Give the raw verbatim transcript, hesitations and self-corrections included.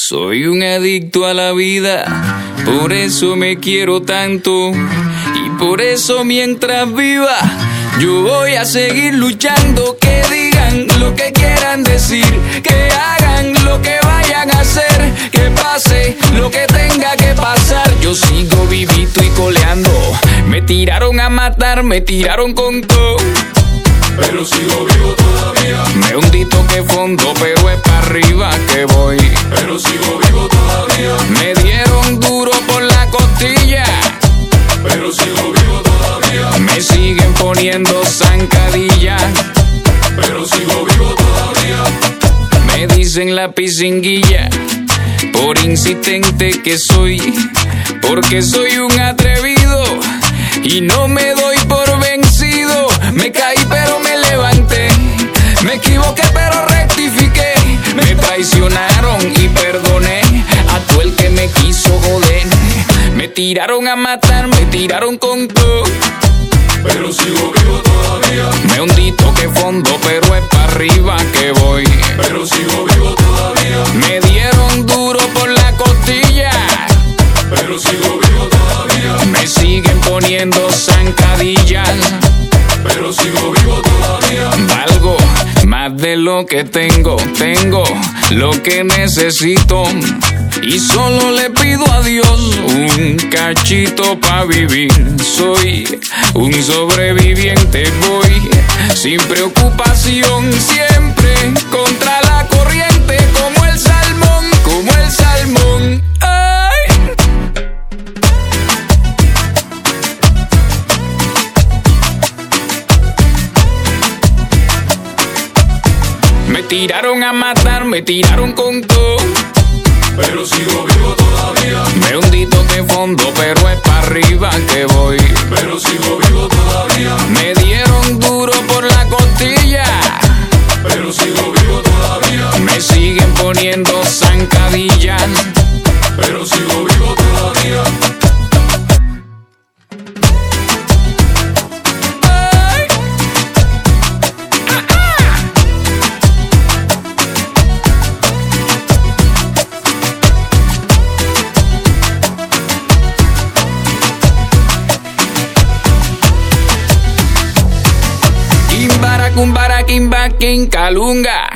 Soy un adicto a la vida, por eso me quiero tanto. Y por eso mientras viva, yo voy a seguir luchando. Que digan lo que quieran decir, que hagan lo que vayan a hacer, que pase lo que tenga que pasar. Yo sigo vivito y coleando. Me tiraron a matar, me tiraron con todo, pero sigo vivo todavía. Me hundí toque fondo, pero es para arriba que voy. Pero sigo vivo todavía. Me dieron duro por la costilla, pero sigo vivo todavía. Me siguen poniendo zancadilla, pero sigo vivo todavía. Me dicen la pisinguilla, por insistente que soy, porque soy un atrevido y no me doy por vencido. Me caí pero me levanté, me equivoqué pero rectifiqué. Me traicionaron y perdoné a todo el que me quiso joder. Me tiraron a matar, me tiraron con todo, pero sigo vivo todavía. Me hundí toque fondo, pero es para arriba que voy. Pero sigo vivo todavía. Me dieron duro por la costilla, pero sigo vivo todavía. Me siguen poniendo zancadillas, pero sigo vivo todavía. Valgo más de lo que tengo, tengo lo que necesito. Y solo le pido a Dios un cachito pa' vivir. Soy un sobreviviente, voy sin preocupación, siempre contra la corriente, como el salmón, como el salmón. ¡Ay! Me tiraron a matar, me tiraron con todo, pero sigo vivo todavía. Me hundí toque fondo, pero es para arriba que voy. Pero sigo vivo todavía. Me dieron duro por la costilla, pero sigo vivo todavía. Me siguen poniendo zancadillas, pero sigo vivo todavía. Kumbara, kimba, king, kalunga.